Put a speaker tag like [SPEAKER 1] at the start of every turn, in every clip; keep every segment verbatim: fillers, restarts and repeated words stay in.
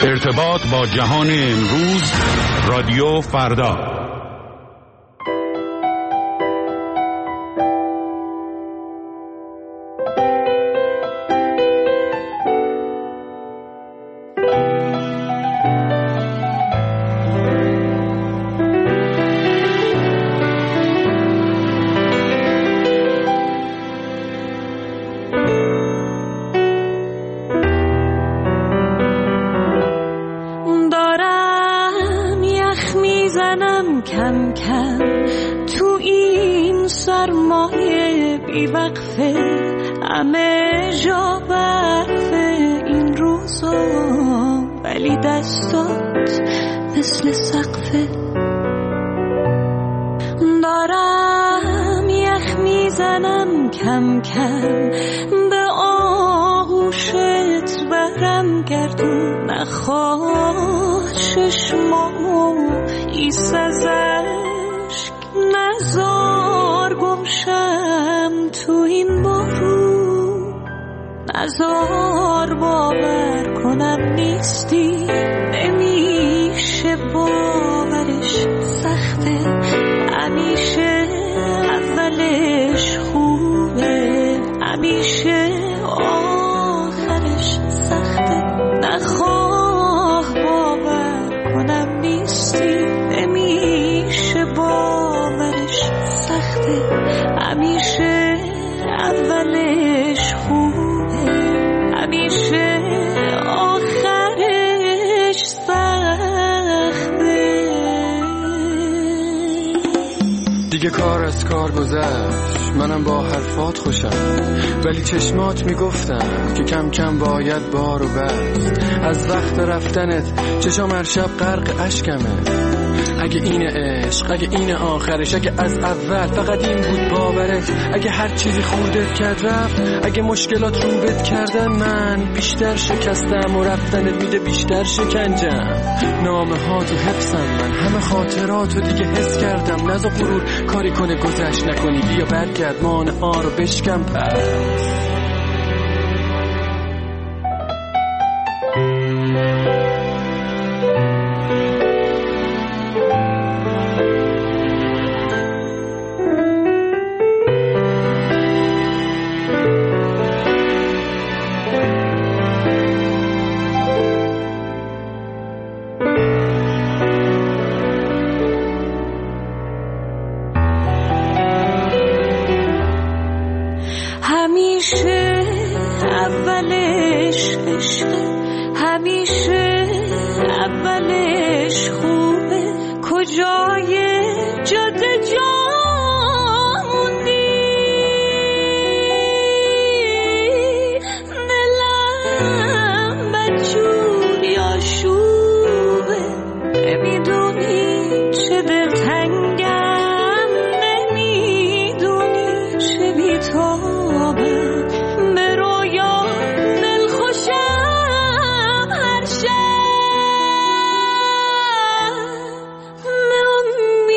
[SPEAKER 1] ارتباط با جهان امروز، رادیو فردا.
[SPEAKER 2] کم کم تو این سرمایه بی وقفه، همه جا برفه این روزا، ولی دستات مثل سقفه. دارم یخ میزنم کم کم، به آغوشت برم گردون، نخواه چشمامو ایست از عشق، نزار گمشم تو این بارون، نزار باور کنم نیستی، نمیشه باورش سخته، همیشه اولش خوبه، همیشه آخرش سخته، نخواه باور کنم نیستی، نمیشه باورش سخته، همیشه اولش خوبه، همیشه آخرش سخته.
[SPEAKER 3] دیگه کار از کار گذشت، منم با حرفات خوشم، ولی چشمات میگفتن که کم کم باید بارو بست. از وقت رفتنت چشام هر شب غرق اشکمه، اگه این عشق، اگه این آخرش، اگه از اول فقط این بود باورت، اگه هر چیزی خوردت کرد رفت، اگه مشکلات روبت کردن من بیشتر شکستم و رفتنت میده بیشتر شکنجم. نامه ها تو حفظم من، همه خاطراتو دیگه حس کردم، نزا غرور کاری کنه گذشت نکنی، بیا برگرد مانع ها رو بشکم پس.
[SPEAKER 2] همیشه اولش عشقه، همیشه اولش خوبه، کجای جاده جا موندی، دلم بدجور یا شوبه، نمیدونی چه دلتنگم، نمیدونی چه بی‌تابم، به رویا دل خوشم هر شب، به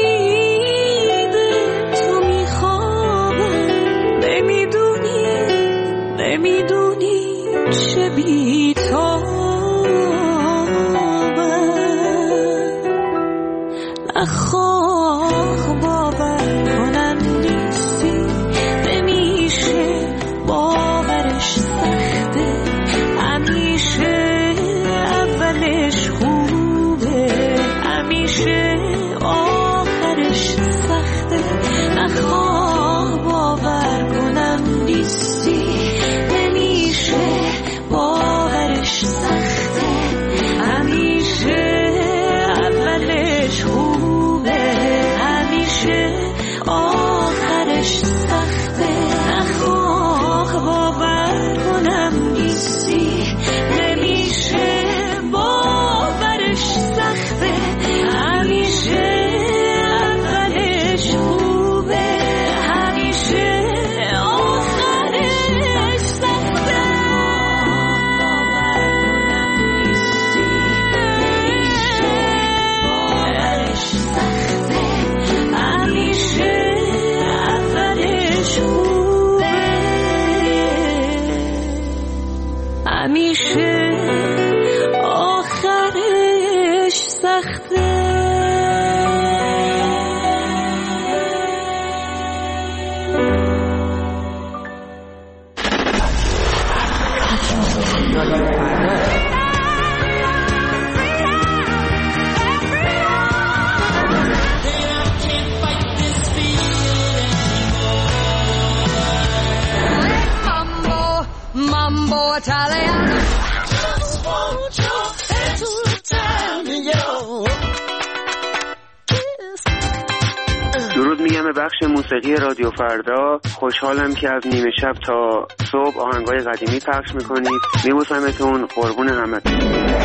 [SPEAKER 4] بخش موسیقی رادیو فردا. خوشحالم که از نیمه شب تا صبح آهنگای قدیمی پخش میکنید. میبوسمتون، قربون همتون.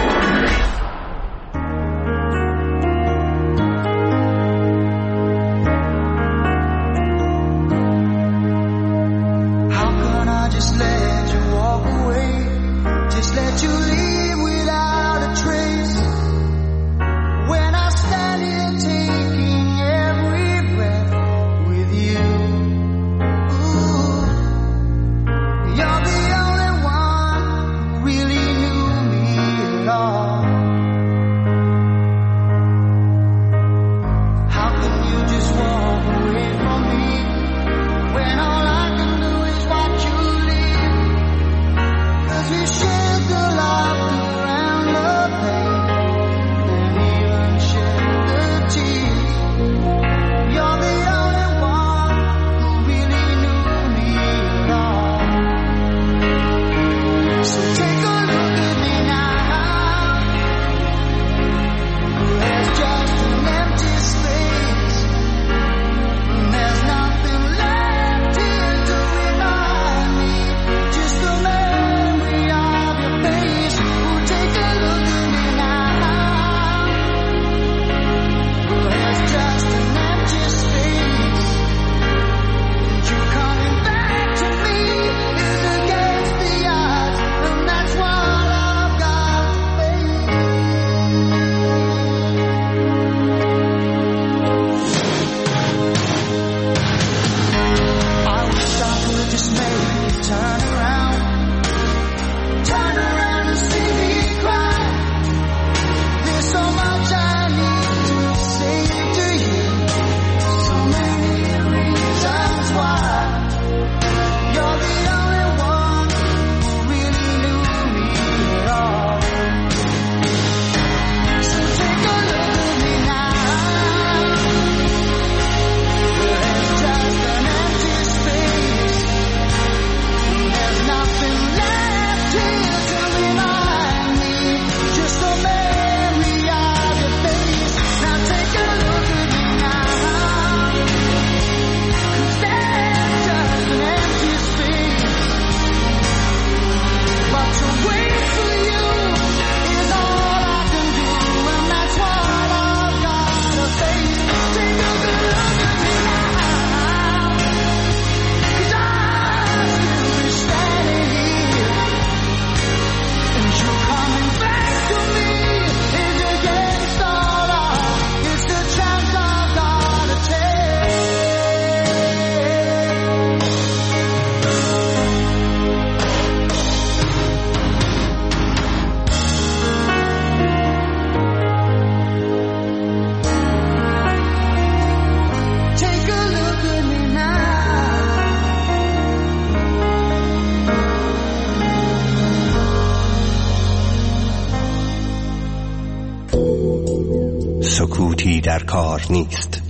[SPEAKER 5] سکوتی در کار نیست.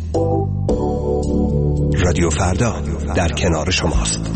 [SPEAKER 5] رادیو فردا در کنار شماست.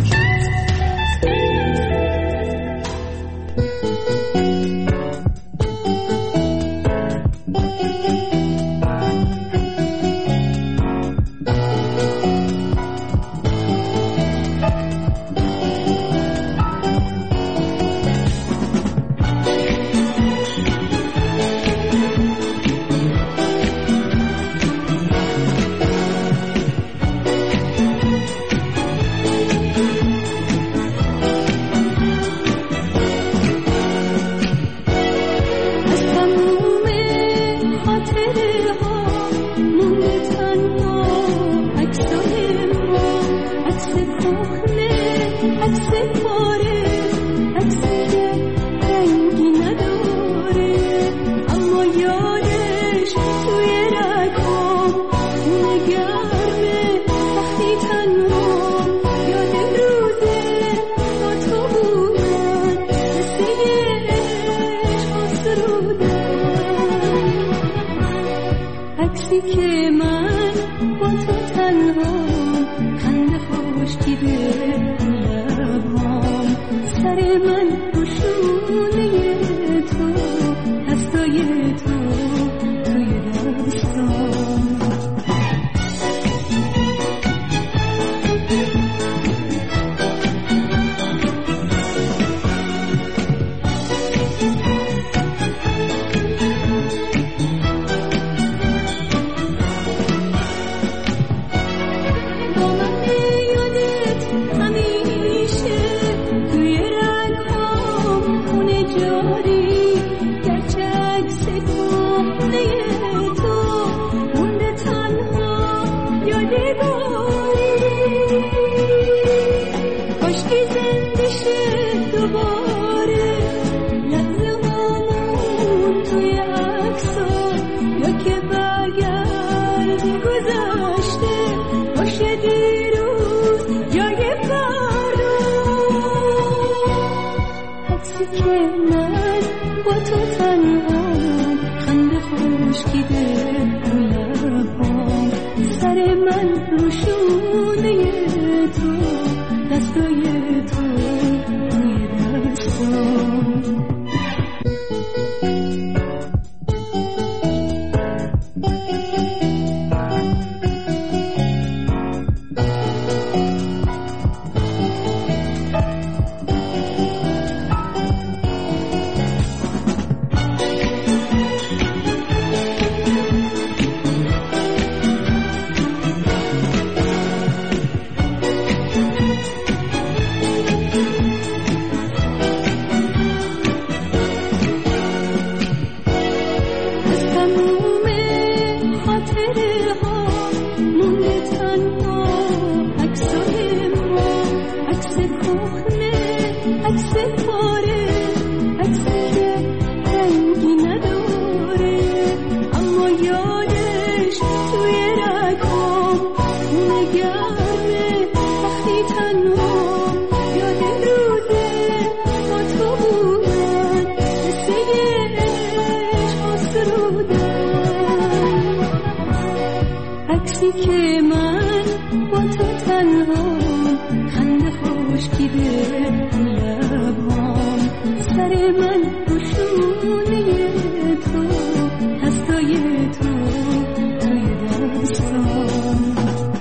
[SPEAKER 2] توی عکسا یا که برگردی گذشته باشه دیروز جای فردا عکسی که من با تو تنهام خنده خشکیده رو لبام سر من رو شونه تو دستای تو روی دستام که من با تو تنها خنده خشکیده لبام سر من رو شونه تو دستای تو توی دستام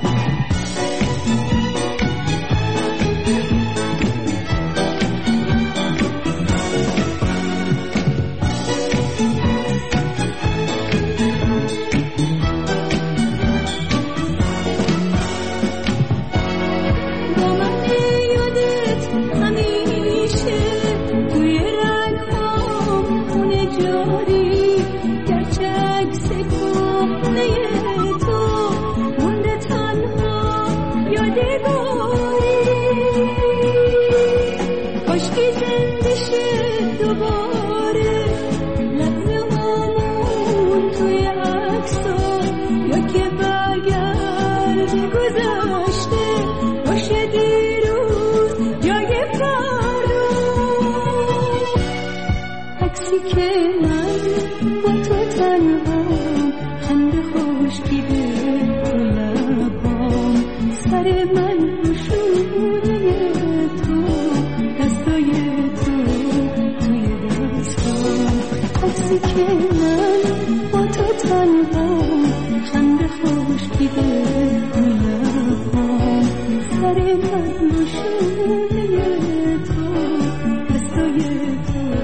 [SPEAKER 2] که من با تو تنها خنده خشکیده تو لبام سر من رو شونه تو دستای تو توی دستام عکسی که من با تو تنها خنده خشکیده تو لبام سر من رو شونه تو دستای تو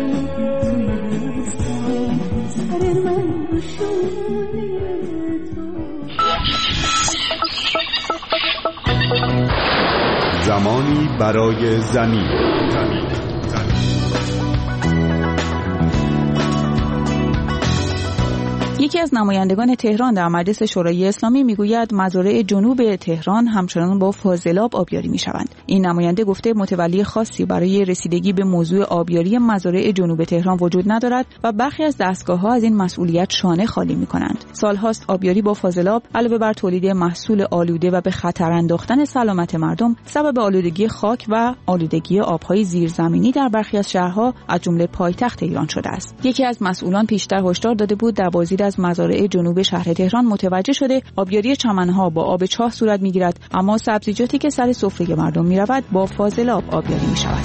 [SPEAKER 1] زمانی برای زمین.
[SPEAKER 6] یکی از نمایندگان تهران در مجلس شورای اسلامی میگوید مزارع جنوب تهران همچنان با فاضلاب آبیاری میشوند. این نماینده گفته متولی خاصی برای رسیدگی به موضوع آبیاری مزارع جنوب تهران وجود ندارد و برخی از دستگاه‌ها از این مسئولیت شانه خالی می‌کنند. سال‌هاست آبیاری با فاضلاب علاوه بر تولید محصول آلوده و به خطر انداختن سلامت مردم سبب آلودگی خاک و آلودگی آب‌های زیرزمینی در برخی از شهرها از جمله پایتخت ایران شده است. یکی از مسئولان پیشتر هشدار داده بود در بازدید از مزارع جنوب شهر تهران متوجه شده آبیاری چمن‌ها با آب چاه صورت می‌گیرد، اما سبزیجاتی که سر سفره مردم می‌رود با فاضلاب آبیاری می‌شود.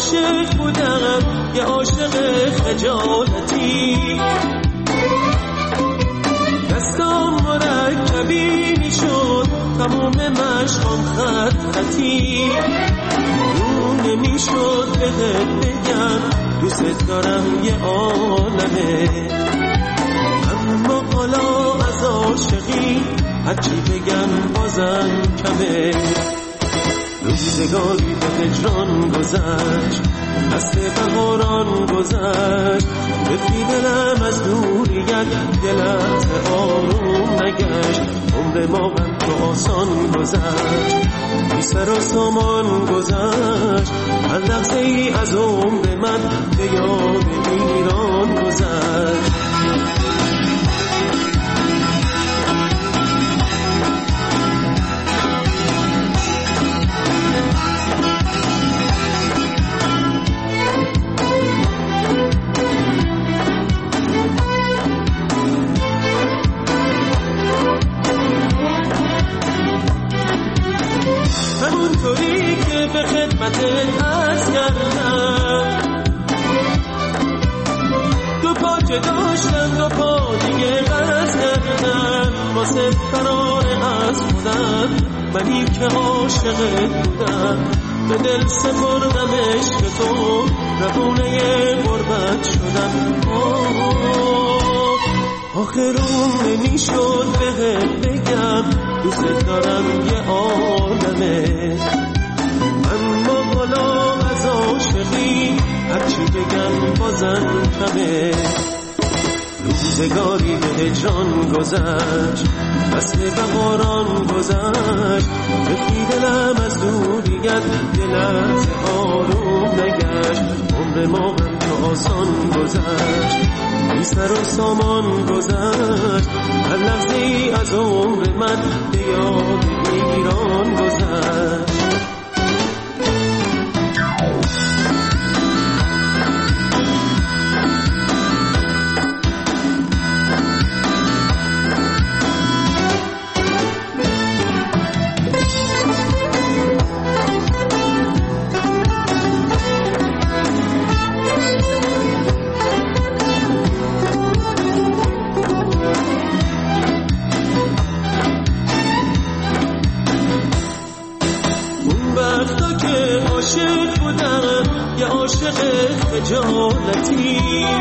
[SPEAKER 7] عاشق بودم یه عاشق خجالتی، دستام مرکبی میشد تموم مشقام خط خطی، رو نمیشد بهت بگم دوست دارم یه عالمه، اما حالا از عاشقی هرچی بگم بازم کمه. روزگاری به هجران گذشت، دست بهاران گذشت، رفتی دلم از دوریت یه لحظه آروم نگشت، عمر ما هم تو آسان گذشت، بی سر و سامان گذشت، هر لحظه ای از عمر من به یاد ایران گذشت. همونطوری که به خدمتت عرض کردم، دو پا که داشتم دو پا دیگه قرض کردم، واسه فرار از خودم منی که عاشقت بودم، به دل سپردم عشق تو ربونه غربت شدم. آخرون نمیشد بهت بگم دوست دارم یه عالمه، اما حالا از عاشقی هرچی بگم بازم کمه. روزگاری به هجران گذشت، فصل بهاران گذشت، رفتی دلم از دوریت یه لحظه آروم نگشت، عمر ما هم تو آسان گذشت، بی سر و سامان گذشت، هر لحظه ای از عمر من به یاد ایران گذشت. عاشق بودم یه عاشق خجالتی،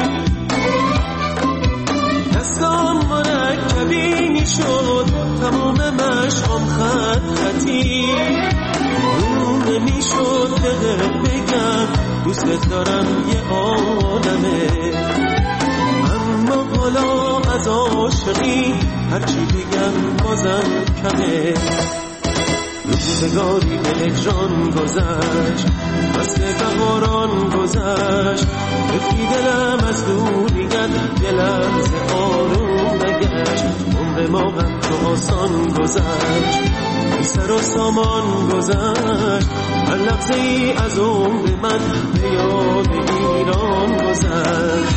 [SPEAKER 7] دستام مرکبی میشد تمام مشقام خط خطی، رو نمیشد بهت بگم دوست دارم یه عالمه، اما حالا از عاشقی هرچی بگم بازم کمه. روزگاری به هجران گذشت، فصل بهاران گذشت، رفتی دلم از دوریت یه لحظه آروم نگشت، عمر ما هم تو آسان گذشت، بی سر و سامان گذشت، هر لحظه ای از عمر من به یاد ایران گذشت.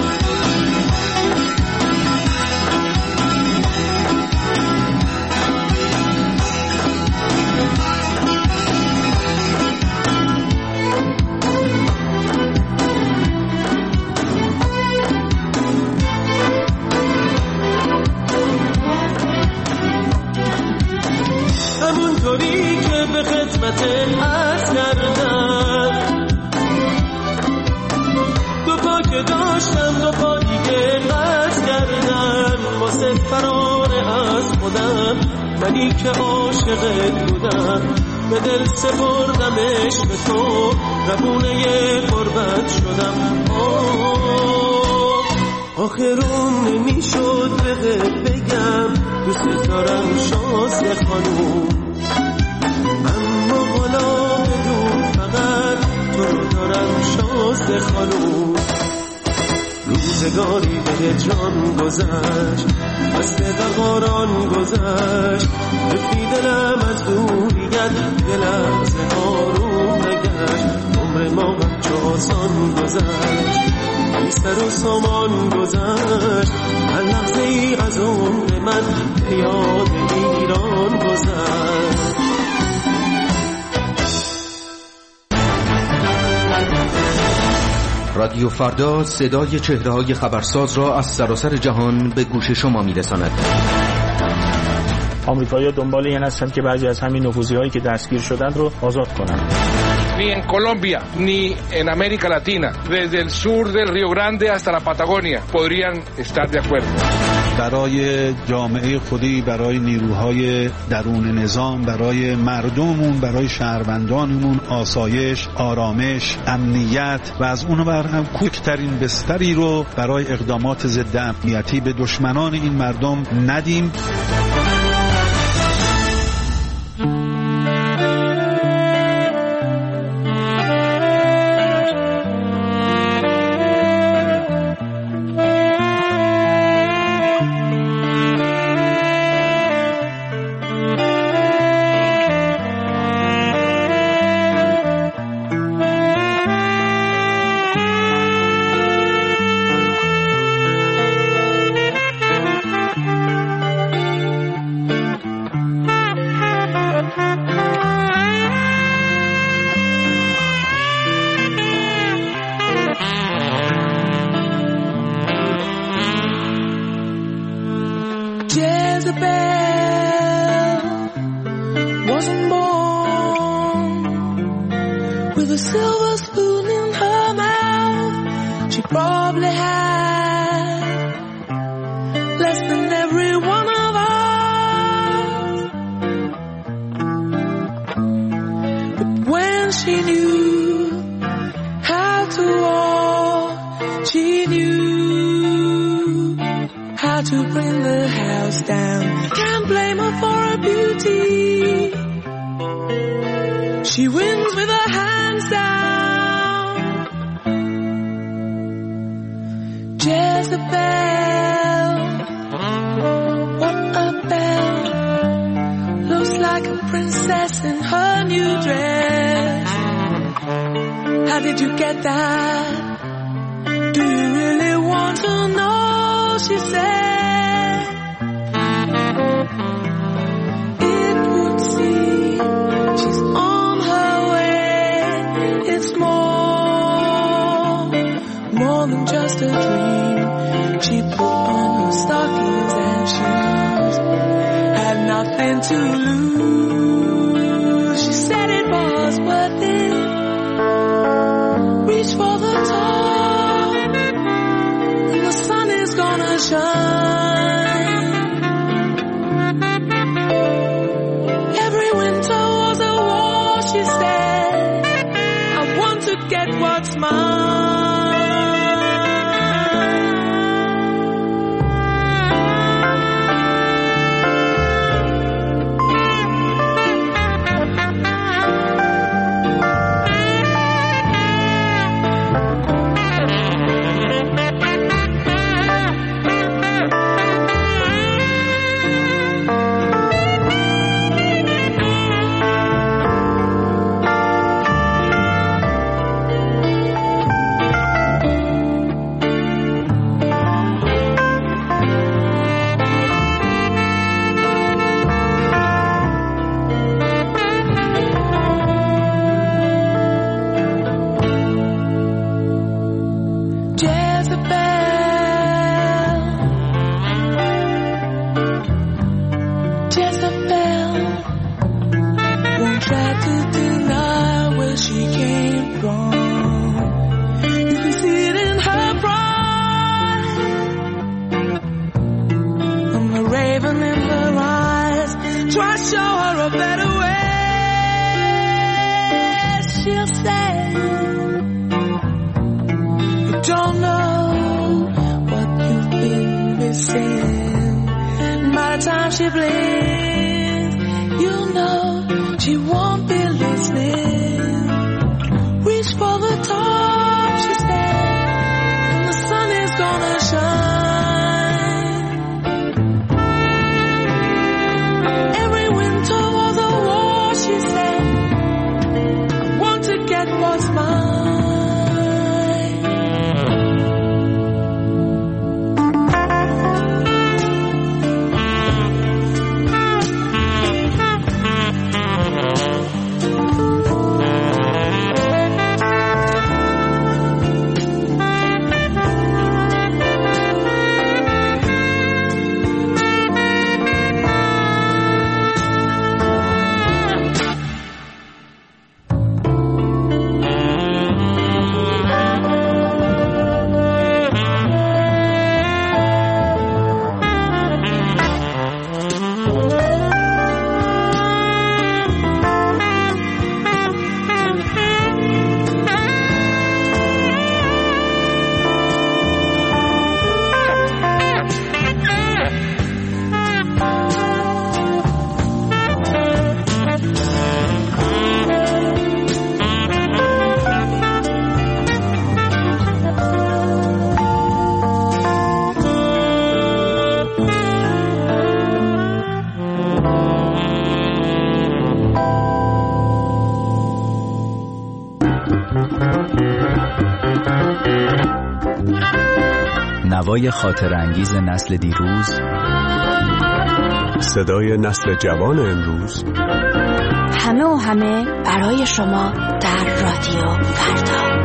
[SPEAKER 7] همونطوری که به خدمتت عرض کردم، دو پا که داشتم دو پا دیگه قرض کردم، واسه فرار از خودم منی که عاشقت بودم، به دل سپردم عشق تو ربونه غربت شدم. آخرون نمیشد بهت بگم دوست دارم شازده خانوم، اما حالا بدون فقط تو رو دارم شازده خانوم. روزگاری به هجران گذشت، فصل بهاران گذشت، رفتی دلم از دوریت یه لحظه آروم نگشت، عمر ما هم چو آسان گذشت، بی سر و سامان گذشت، هر لحظه ای از عمر من به یاد ایران گذشت.
[SPEAKER 8] رادیو فردا صدای چهره‌های خبرساز را از سراسر جهان به گوش شما می‌رساند.
[SPEAKER 9] آمریکایی‌ها دنبال این هستند که بعضی از همین نفوذی‌هایی که دستگیر شدند رو آزاد کنند.
[SPEAKER 10] Ni en Colombia, ni en América Latina, desde el sur del Río Grande hasta la Patagonia, podrían estar de acuerdo.
[SPEAKER 11] برای جامعه خودی، برای نیروهای درون نظام، برای مردممون، برای شهروندانمون آسایش، آرامش، امنیت و از اون ور هم کوچکترین بستری رو برای اقدامات ضد امنیتی به دشمنان این مردم ندیم.
[SPEAKER 12] هوای خاطر انگیز نسل دیروز،
[SPEAKER 13] صدای نسل جوان امروز،
[SPEAKER 14] همه و همه برای شما در رادیو فردا.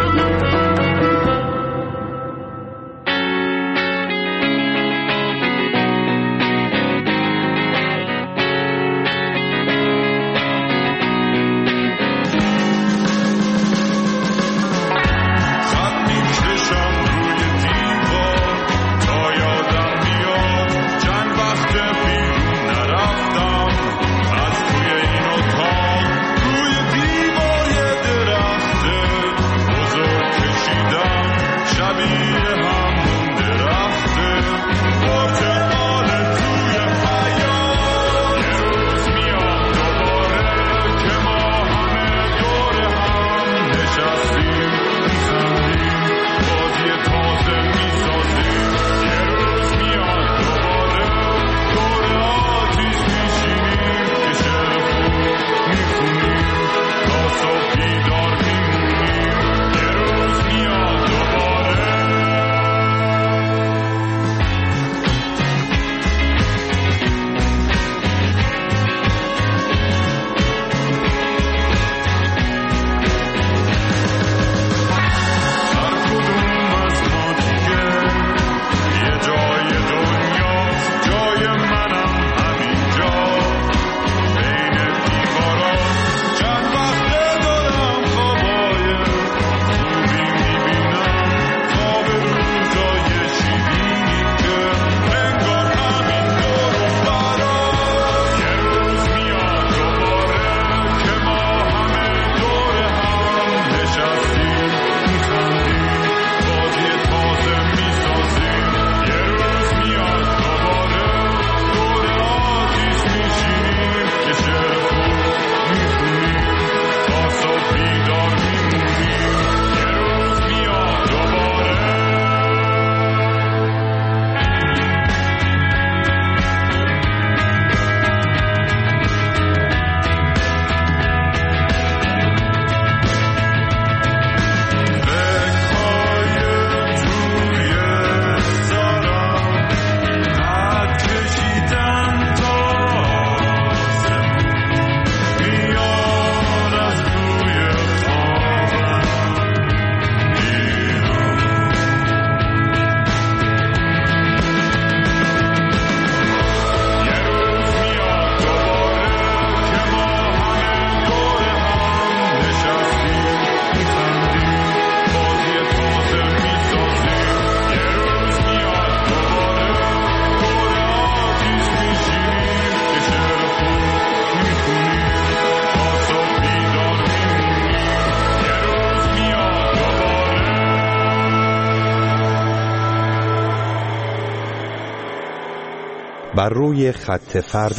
[SPEAKER 5] بر روی خط فردا.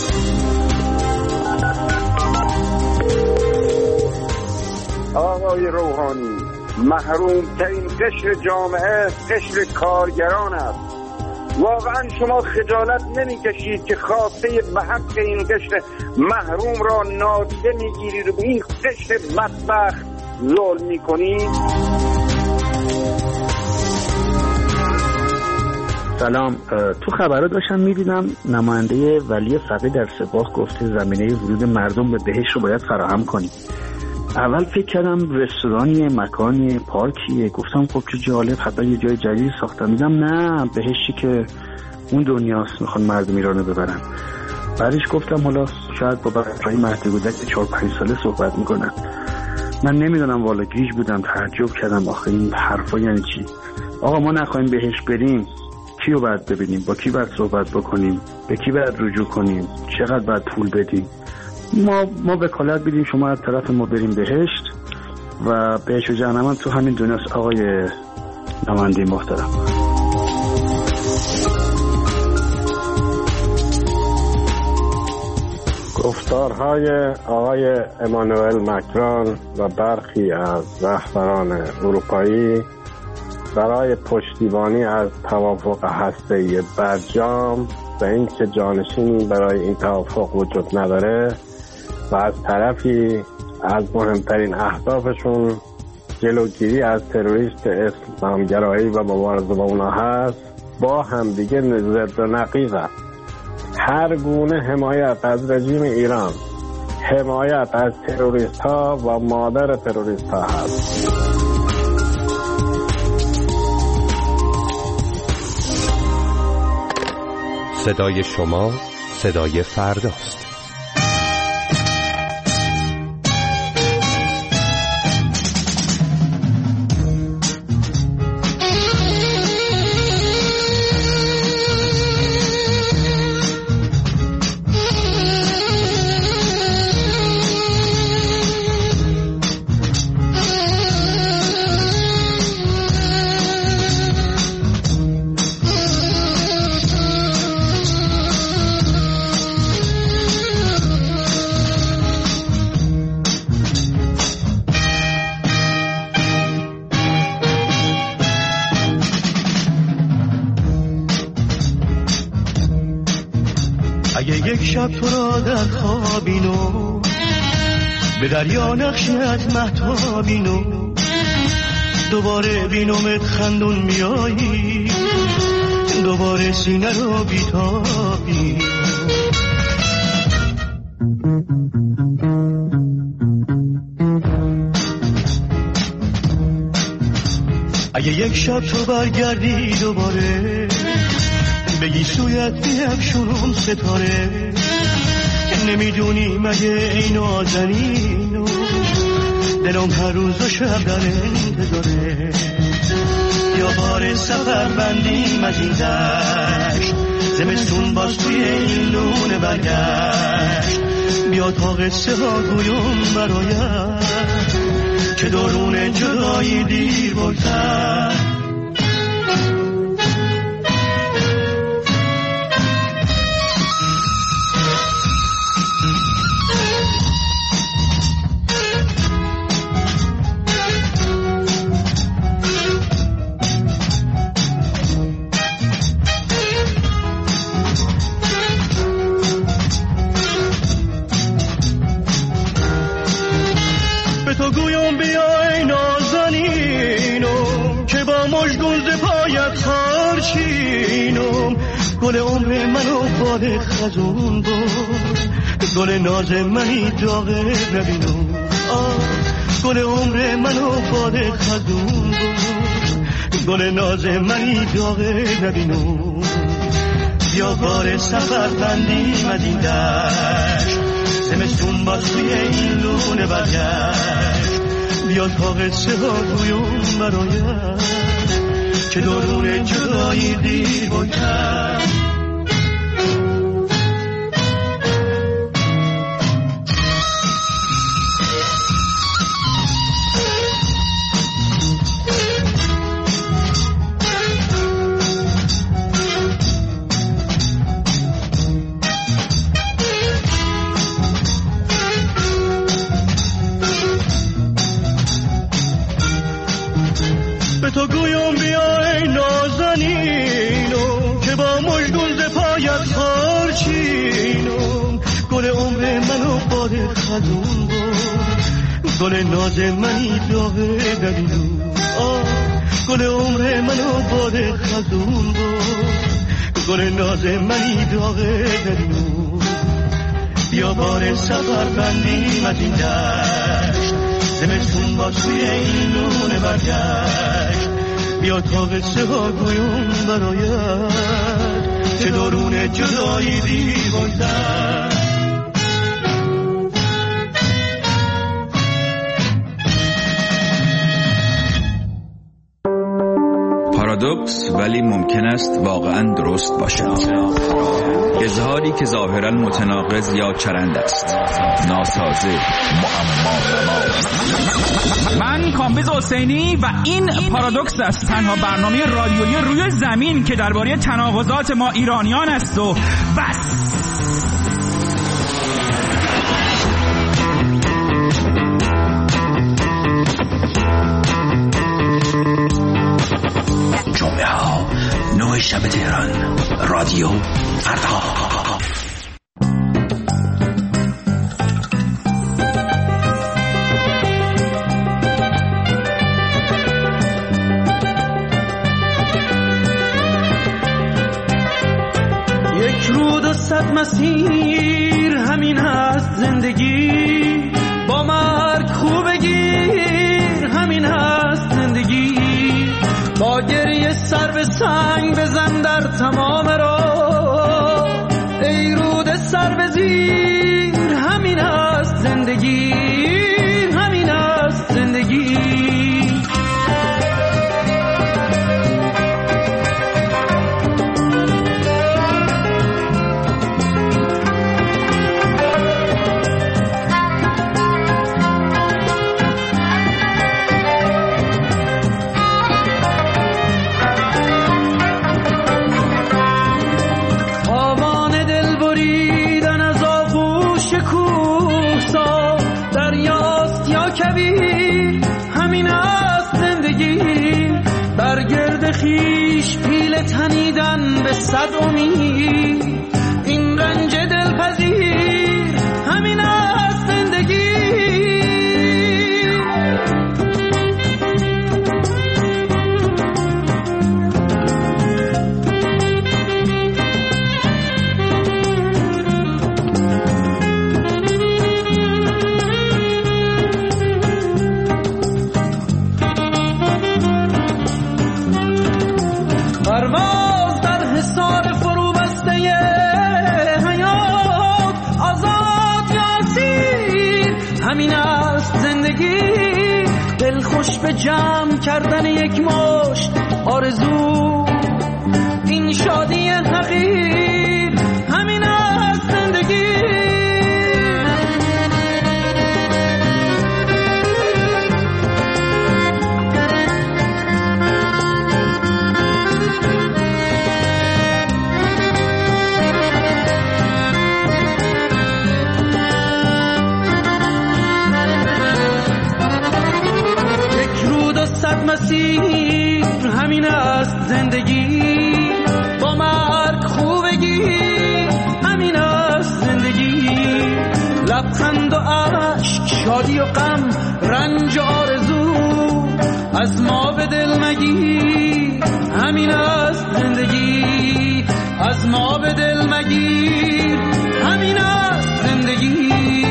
[SPEAKER 15] آقای روحانی، محروم ترین قشر جامعه قشر کارگران است. واقعا شما خجالت نمی کشید که خواسته به حق این قشر محروم را نادیده می گیرید و به این قشر بدبخت ظلم می کنید؟
[SPEAKER 16] سلام، تو خبرها داشتم میدیدم نماینده ولی فقیه در سپاه گفته زمینه ورود مردم به بهشت رو باید فراهم کنیم. اول فکر کردم رستورانی، مکانی، پارکیه. گفتم خب چه جالب، حتی یه جای جدید ساختم. دیدم نه، بهشتی که اون دنیاست، میخوان مردم ایرانو ببرن. بعدش گفتم حالا شاید با بچه‌های مهد کودک چهار پنج ساله صحبت میکنن. من نمیدونم، والا گیج بودم، تعجب کردم آخه این حرفا یعنی چی. آقا ما نخواهیم بهشت بریم، کی رو باید ببینیم؟ با کی باید صحبت بکنیم؟ به کی باید رجوع کنیم؟ چقدر باید پول بدیم؟ ما ما وکالت بدیم شما از طرف ما بریم بهشت و بهشت و جهنم تو همین دنیاست. آقای نماینده محترم،
[SPEAKER 17] گفتارهای آقای امانوئل مکرون و برخی از رهبران اروپایی برای پشتیبانی از توافق هسته‌ای برجام و اینکه جانشینی برای این توافق وجود نداره و از طرفی از مهمترین اهدافشون جلوگیری از تروریست اسلامگرایی و مبارزه با اونا هست با همدیگه ضد و نقیض. هر گونه حمایت از رژیم ایران حمایت از تروریست ها و مادر تروریست ها هست.
[SPEAKER 5] صدای شما صدای فرداست.
[SPEAKER 18] اگه یک شب تو را در خوابینو به دریا نقشت مهتابینو دوباره بینومت خندون میایی دوباره سینه رو بیتابی اگه یک شب تو برگردی دوباره بگی سویت بیفشونم ستاره نمیدونی مگه این آزنینو دلم هر روز و شب در انتظاره یا بار سفر بندیم از این دشت زمستون باز توی این لونه برگشت بیا تا قصه ها گویم برایت که دورون جدایی دیر بگذر تو گویم بیای نازنینم که با مژگون ز پایت خارچینم گل عمر منو باد خزون بود گل ناز منی داغه نبینم گل عمر منو باد خزون بود گل ناز منی داغه نبینم بیا بار سفر بندیم از این دشت زمستون باز توی این لونه برگشت بیا تا قصه ها گویم برایت که دورون جدایی دیر بگذر تو گویم بیای نازنینم که با مژگون ز پایت خارچینم گل عمر منو باد خزون بود گل ناز منی داغه نبینم گل عمر منو باد خزون بود گل ناز منی داغه نبینم بیا بار سفر بندیم از این دشت زمستون با توی این لونه برگشت بیا تا قصه ها گویم برایت که دورون جدایی دیر بگذر
[SPEAKER 12] پارادوکس ولی ممکن است واقعا درست باشد. اظهاری که ظاهرا متناقض یا چرند است، ناسازه، معما.
[SPEAKER 19] من کامبیز حسینی و این پارادوکس است، تنها برنامه رادیویی روی زمین که درباره تناقضات ما ایرانیان است و بس.
[SPEAKER 8] جمعه ها نه شب تهران، رادیو فردا.
[SPEAKER 18] مسیر همین هست زندگی، با مرگ خوب گیر همین هست زندگی، با گریه سر به سنگ بزن در تمام راه، ای رود سر به زیر همین هست زندگی، همین هست زندگی. خیش پیل تنیدن به صد امید، این رنج دلپذیر همین است زندگی. پرواز در حصار فرو بسته حیات، آزاد یا اسیر همین است زندگی، دل خوش به جمع کردن یک مشت آرزو، این شادی حقیر همین است زندگی. مسیر همین است زندگی، با مرگ خوبگی همین است زندگی، لبخند و عشق، شادی و غم، رنج و آرزو، از ما به دل مگیر همین است زندگی، از ما به دل مگیر همین است زندگی.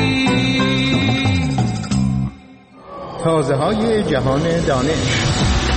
[SPEAKER 20] تازه های جهان دانش.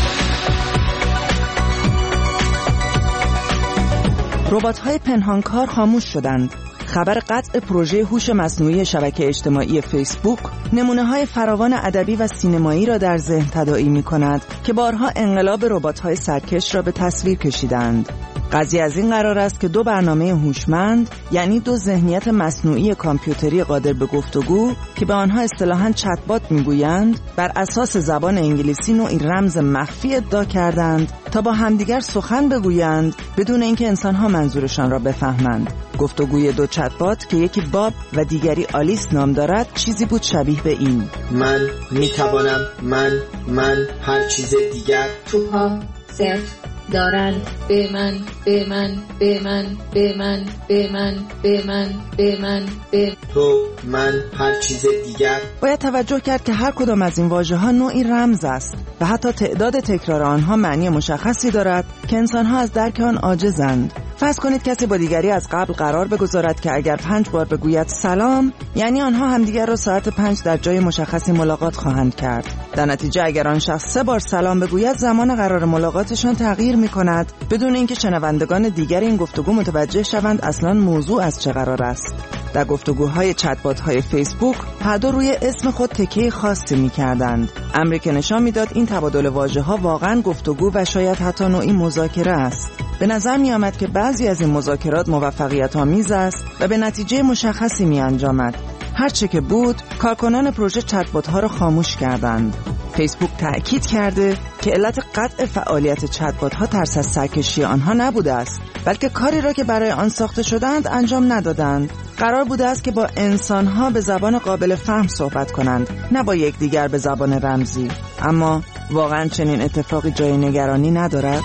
[SPEAKER 21] ربات‌های پنهانکار خاموش شدند. خبر قطع پروژه هوش مصنوعی شبکه اجتماعی فیسبوک نمونه‌های فراوان ادبی و سینمایی را در ذهن تداعی می‌کند که بارها انقلاب ربات‌های سرکش را به تصویر کشیدند. قضیه از این قرار است که دو برنامه هوشمند، یعنی دو ذهنیت مصنوعی کامپیوتری قادر به گفتگو که به آنها اصطلاحاً چت‌بات میگویند، بر اساس زبان انگلیسی نوعی رمز مخفی ادعا کردند تا با همدیگر سخن بگویند بدون اینکه انسان‌ها منظورشان را بفهمند. گفتگوی دو چت‌بات که یکی باب و دیگری آلیس نام دارد چیزی بود شبیه به این:
[SPEAKER 22] من میتوانم، من من هر چیز دیگر،
[SPEAKER 23] توها صفر دارند، به من به من به من به من به من به من به من به
[SPEAKER 22] تو، من هر چیز دیگر.
[SPEAKER 21] باید توجه کرد که هر کدام از این واژه‌ها نوعی رمز است و حتی تعداد تکرار آنها معنی مشخصی دارد که انسان‌ها از درک آن عاجزند. فرض کنید کسی با دیگری از قبل قرار بگذارد که اگر پنج بار بگوید سلام، یعنی آنها همدیگر را ساعت پنج در جای مشخصی ملاقات خواهند کرد. در نتیجه اگر آن شخص سه بار سلام بگوید، زمان قرار ملاقاتشان تغییر می‌کند بدون اینکه شنوندگان دیگر این گفتگو متوجه شوند اصلاً موضوع از چه قرار است. در گفتگوهای چت‌بات‌های فیسبوک هر دو روی اسم خود تکیه خاصی می‌کردند، امری که نشان می‌داد این تبادل واژه‌ها واقعاً گفتگو و شاید حتی نوعی مذاکره است. به نظر می آمد که بعضی از این مذاکرات موفقیت آمیز است و به نتیجه مشخصی می انجامد. هرچه که بود، کارکنان پروژه چت‌بات ها را خاموش کردند. فیسبوک تأکید کرده که علت قطع فعالیت چت‌بات ها ترس از سرکشی آنها نبوده است، بلکه کاری را که برای آن ساخته شدند انجام ندادند. قرار بوده است که با انسان ها به زبان قابل فهم صحبت کنند، نه با یکدیگر به زبان رمزی. اما واقعا چنین اتفاقی جای نگرانی ندارد؟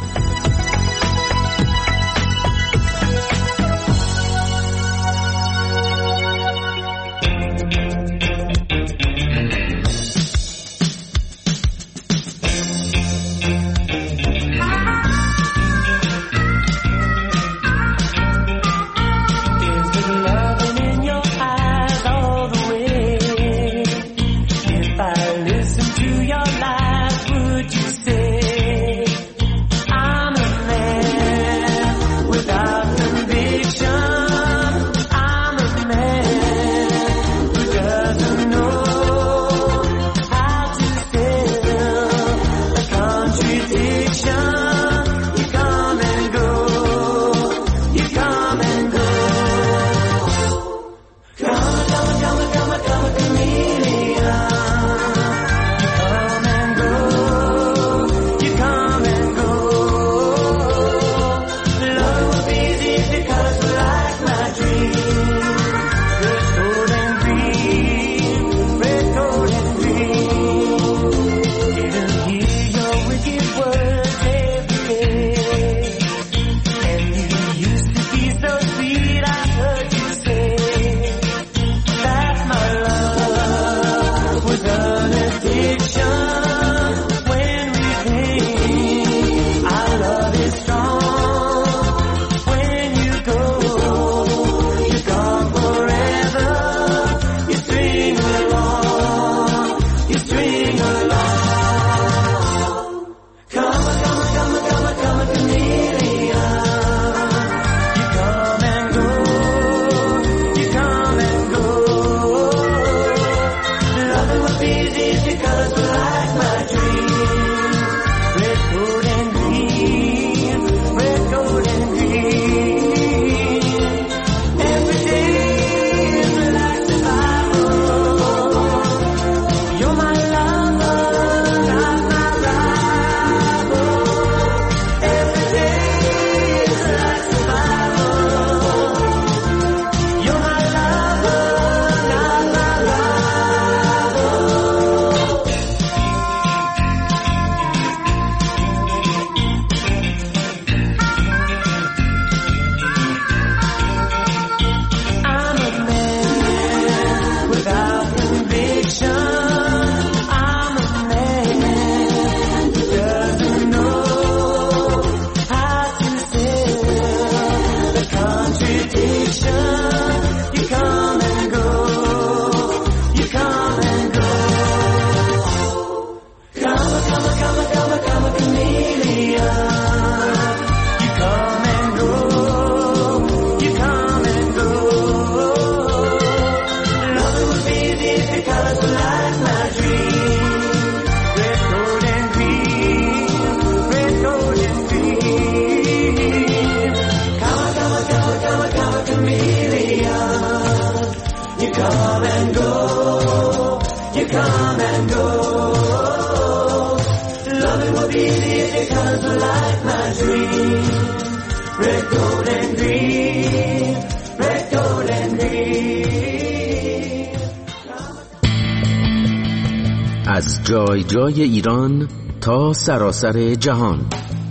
[SPEAKER 2] از جای جای ایران تا سراسر جهان،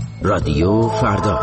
[SPEAKER 2] رادیو فردا.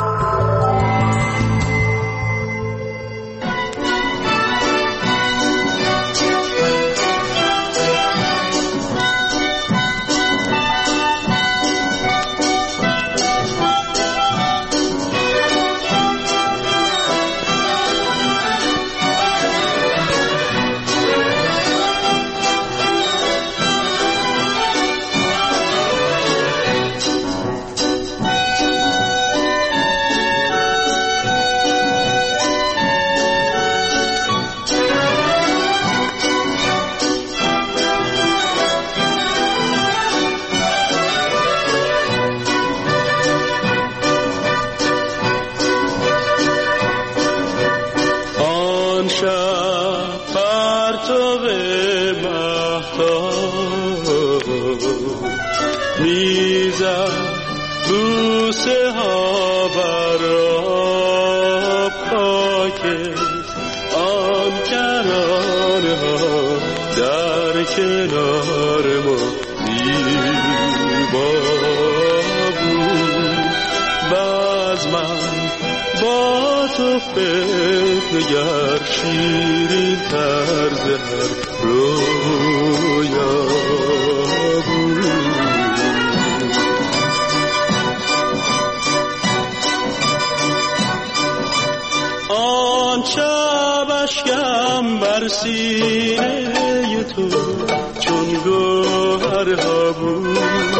[SPEAKER 18] سینه تو چون گوهر بارها بود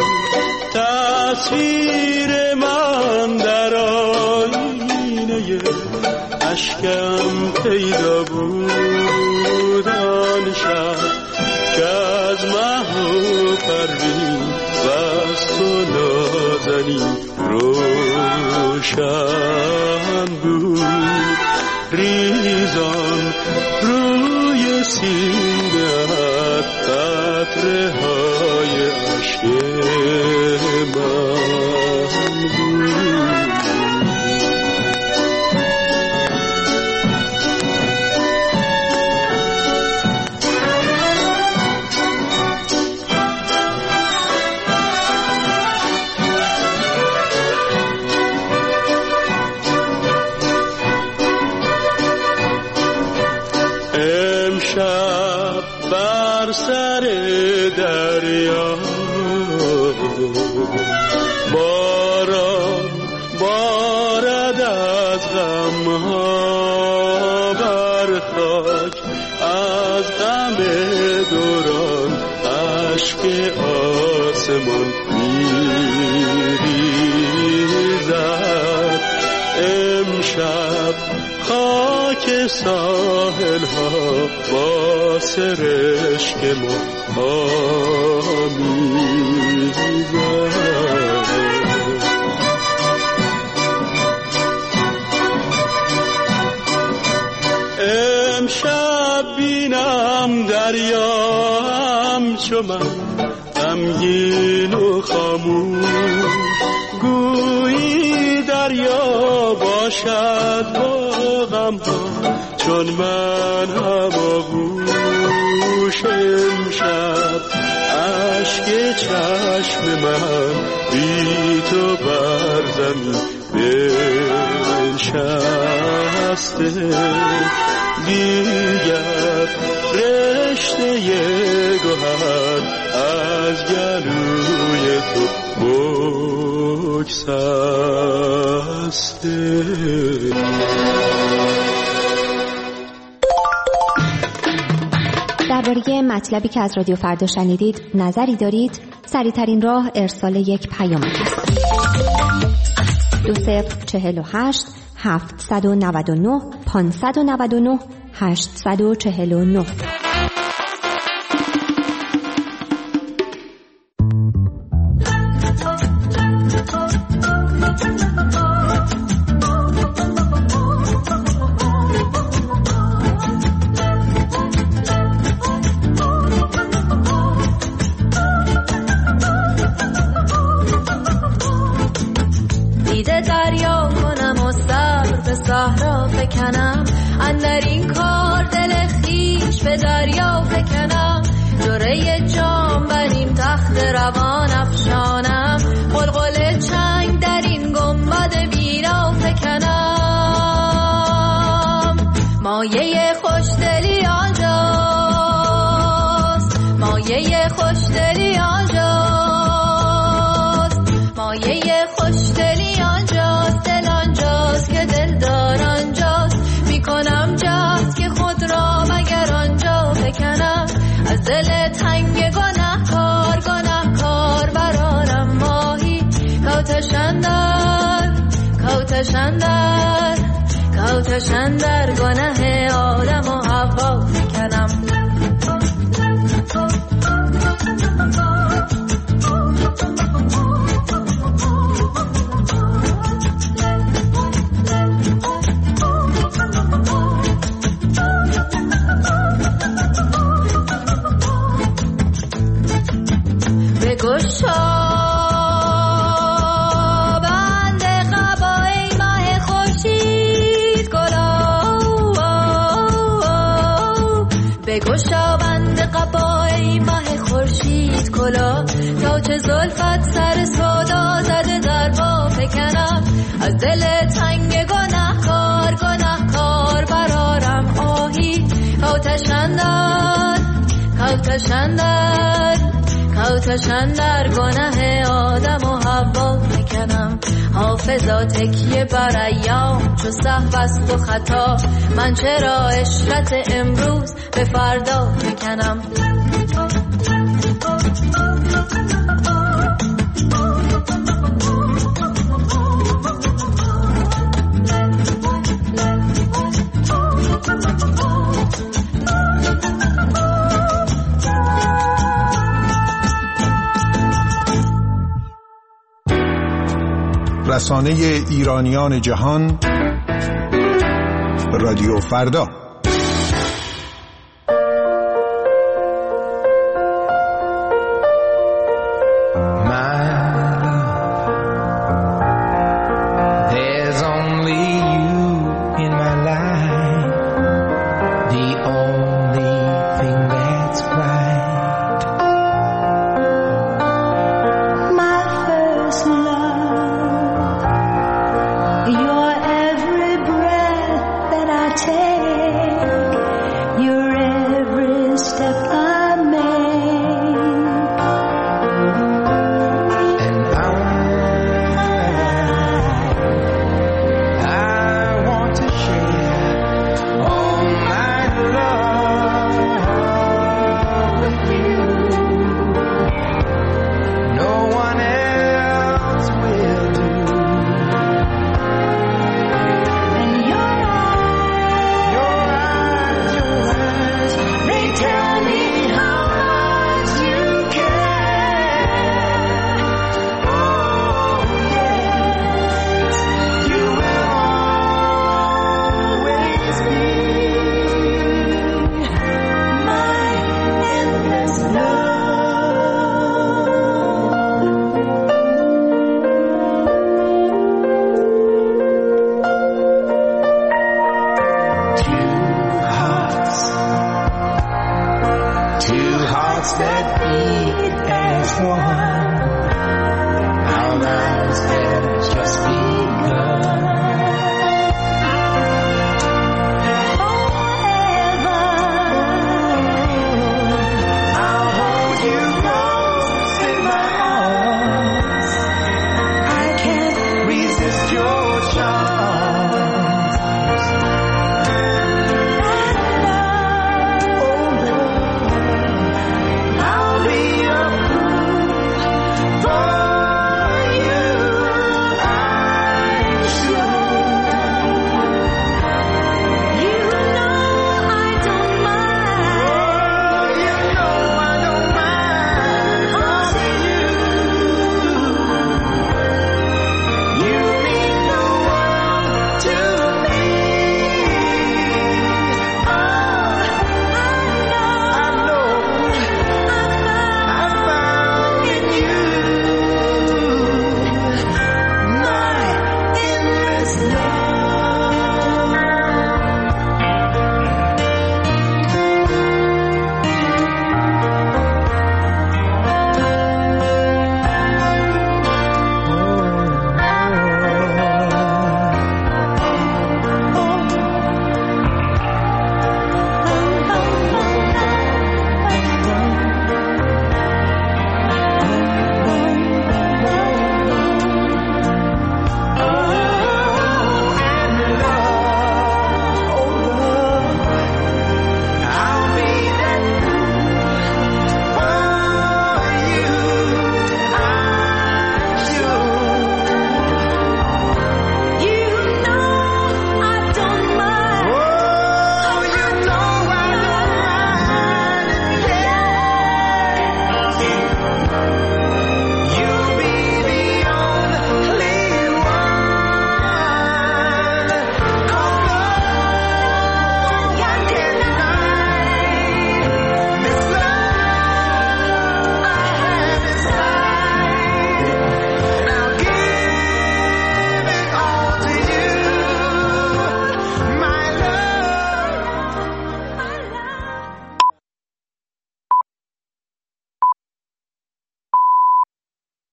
[SPEAKER 18] تصویر من در آینه اشکم پیدا بود آن شب که از مه و پروین و از تو نازنین روشن بود ریزان روی سینه‌ات قطره های عشق من بود. امشب بر سر دریا باران بارد از غمها بر خاک از غم دوران اشک آسمان میریزد. امشب خاک ساحل ها با سرشک ما آمیزد. امشب بینم دریا همچو من غمگین و خاموش گویی دریا باشد با غم ها چون من هم آغوش. امشب عشق چشم من بی تو بر زمین بنشسته دیگر رشته گوهر از گلوی تو بگسسته.
[SPEAKER 1] درباره مطلبی که از رادیو فردا شنیدید نظری دارید؟ سریع‌ترین راه ارسال یک پیام است. دو صفر چهل و هشت هفتصد و نود و نه پانصد و نود و نه هشتصد و چهل و نه.
[SPEAKER 23] صحرا فکنم اندر این کار دل خیش به دریا فکنم جوره جام بریم تخت روان افشانم قلقل چنگ در این گنبد بیرا فکنم. مایه خوشدلی آنجاست مایه خوشدلی آنجاست مایه خوشدلی آنجاست دل آنجاست که دل دار آنجاست میکنم جست که خود را مگر آنجا بکنم از دل تنگ گناه کار گناه کار برارم ماهی کوتشندر کوتشندر کوتشندر گناه آدم و حوا بکنم. بند قبای ماه خورشید گلا بگشا بند قبای ماه خورشید کلا تا چه زلفت سر سودا زده در با فکنم از دل تنگ گناه کار گناه کار برارم آهی کوتشندر کوتشندر کوتشندر گناه آدم و حوا میکنم. حافظا تکیه بر ایام چو سهو است و خطا من چرا عشرت امروز به فردا میکنم.
[SPEAKER 20] رسانه ایرانیان جهان رادیو فردا.